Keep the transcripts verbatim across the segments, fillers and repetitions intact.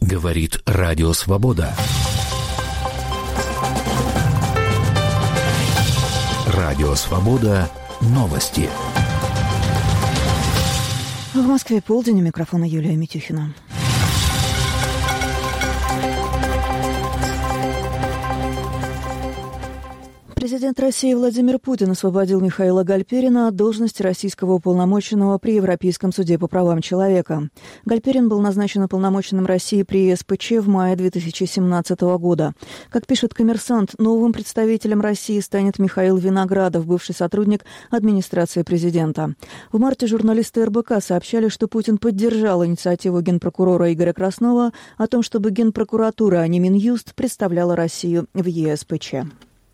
Говорит Радио Свобода. Радио Свобода. Новости. В Москве полдень. У микрофона Юлия Митюхина. Президент России Владимир Путин освободил Михаила Гальперина от должности российского уполномоченного при Европейском суде по правам человека. Гальперин был назначен уполномоченным России при е эс пэ че в мае две тысячи семнадцатого года. Как пишет «Коммерсант», новым представителем России станет Михаил Виноградов, бывший сотрудник администрации президента. В марте журналисты эр бэ ка сообщали, что Путин поддержал инициативу генпрокурора Игоря Краснова о том, чтобы Генпрокуратура, а не Минюст, представляла Россию в е эс пэ че.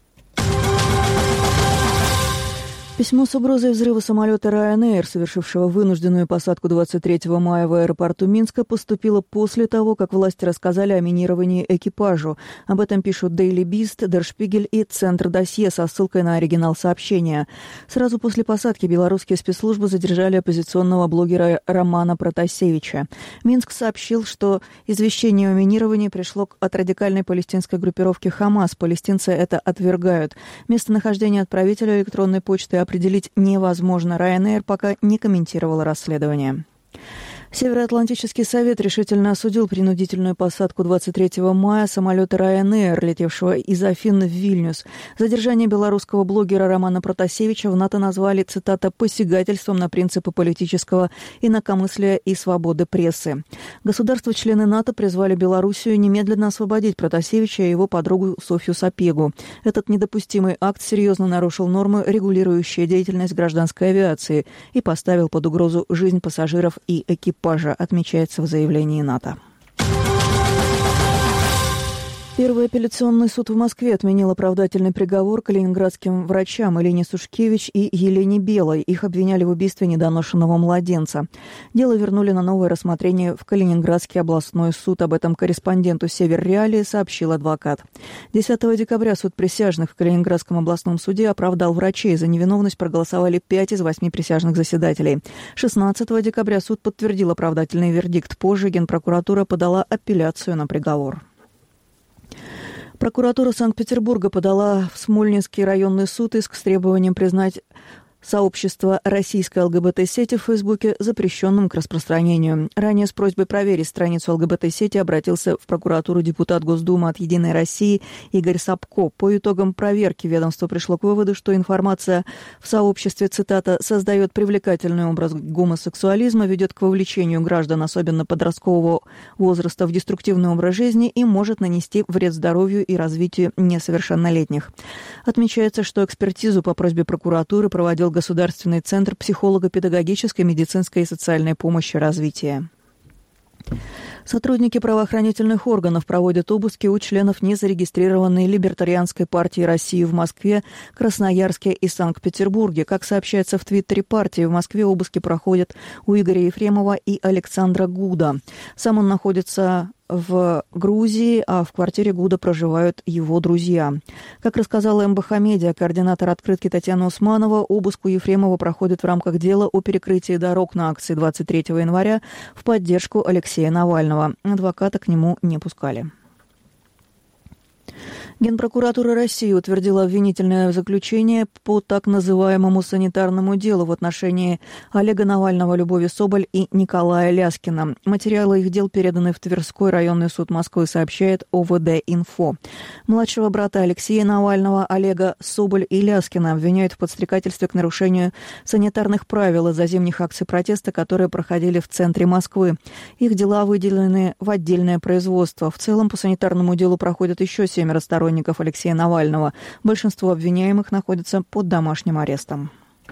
Письмо с угрозой взрыва самолета Ryanair, совершившего вынужденную посадку двадцать третьего мая в аэропорту Минска, поступило после того, как власти рассказали о минировании экипажу. Об этом пишут Daily Beast, Der Spiegel и Центр Досье со ссылкой на оригинал сообщения. Сразу после посадки белорусские спецслужбы задержали оппозиционного блогера Романа Протасевича. Минск сообщил, что извещение о минировании пришло от радикальной палестинской группировки «Хамас». Палестинцы это отвергают. Местонахождение отправителя электронной почты определить невозможно. Ryanair пока не комментировала расследование. Североатлантический совет решительно осудил принудительную посадку двадцать третьего мая самолета Ryanair, летевшего из Афин в Вильнюс. Задержание белорусского блогера Романа Протасевича в НАТО назвали, цитата, «посягательством на принципы политического инакомыслия и свободы прессы». Государства-члены НАТО призвали Белоруссию немедленно освободить Протасевича и его подругу Софью Сапегу. Этот недопустимый акт серьезно нарушил нормы, регулирующие деятельность гражданской авиации, и поставил под угрозу жизнь пассажиров и экипажа, отмечается в заявлении НАТО. Первый апелляционный суд в Москве отменил оправдательный приговор калининградским врачам Елене Сушкевич и Елене Белой. Их обвиняли в убийстве недоношенного младенца. Дело вернули на новое рассмотрение в Калининградский областной суд. Об этом корреспонденту «Север Реалии» сообщил адвокат. десятого декабря суд присяжных в Калининградском областном суде оправдал врачей. За невиновность проголосовали пять из восьми присяжных заседателей. шестнадцатого декабря суд подтвердил оправдательный вердикт. Позже Генпрокуратура подала апелляцию на приговор. Прокуратура Санкт-Петербурга подала в Смольнинский районный суд иск с требованием признать сообщество российской эл гэ бэ тэ-сети в Фейсбуке запрещенным к распространению. Ранее с просьбой проверить страницу эл гэ бэ тэ-сети обратился в прокуратуру депутат Госдумы от «Единой России» Игорь Сапко. По итогам проверки ведомство пришло к выводу, что информация в сообществе, цитата, «создает привлекательный образ гомосексуализма, ведет к вовлечению граждан, особенно подросткового возраста, в деструктивный образ жизни и может нанести вред здоровью и развитию несовершеннолетних». Отмечается, что экспертизу по просьбе прокуратуры проводил Государственный центр психолого-педагогической, медицинской и социальной помощи и развития. Сотрудники правоохранительных органов проводят обыски у членов незарегистрированной Либертарианской партии России в Москве, Красноярске и Санкт-Петербурге. Как сообщается в твиттере партии, в Москве обыски проходят у Игоря Ефремова и Александра Гуда. Сам он находится в Грузии, а в квартире Гуда проживают его друзья. Как рассказала эм бэ ха-медиа, координатор открытки Татьяна Усманова, обыск у Ефремова проходит в рамках дела о перекрытии дорог на акции двадцать третьего января в поддержку Алексея Навального. Адвоката к нему не пускали. Генпрокуратура России утвердила обвинительное заключение по так называемому санитарному делу в отношении Олега Навального, Любови Соболь и Николая Ляскина. Материалы их дел переданы в Тверской районный суд Москвы, сообщает о вэ дэ-инфо. Младшего брата Алексея Навального, Олега Соболь и Ляскина обвиняют в подстрекательстве к нарушению санитарных правил из-за зимних акций протеста, которые проходили в центре Москвы. Их дела выделены в отдельное производство. В целом по санитарному делу проходят еще семеро сторонников Алексея Навального. Большинство обвиняемых находятся под домашним арестом.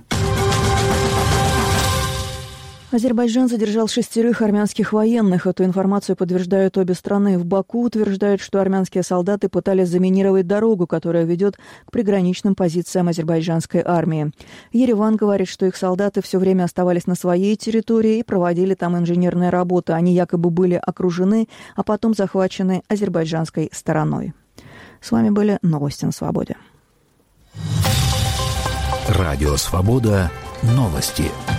Азербайджан задержал шестерых армянских военных. Эту информацию подтверждают обе страны. В Баку утверждают, что армянские солдаты пытались заминировать дорогу, которая ведет к приграничным позициям азербайджанской армии. Ереван говорит, что их солдаты все время оставались на своей территории и проводили там инженерные работы. Они якобы были окружены, а потом захвачены азербайджанской стороной. С вами были новости на Свободе. Радио Свобода. Новости.